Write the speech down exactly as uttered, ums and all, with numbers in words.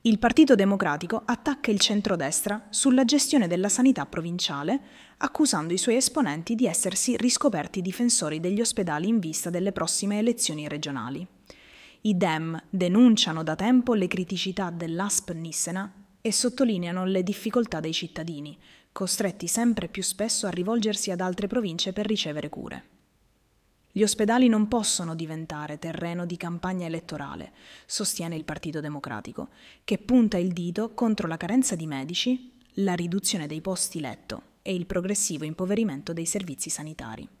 Il Partito Democratico attacca il centrodestra sulla gestione della sanità provinciale, accusando i suoi esponenti di essersi riscoperti difensori degli ospedali in vista delle prossime elezioni regionali. I Dem denunciano da tempo le criticità dell'A S P Nissena e sottolineano le difficoltà dei cittadini, costretti sempre più spesso a rivolgersi ad altre province per ricevere cure. Gli ospedali non possono diventare terreno di campagna elettorale, sostiene il Partito Democratico, che punta il dito contro la carenza di medici, la riduzione dei posti letto e il progressivo impoverimento dei servizi sanitari.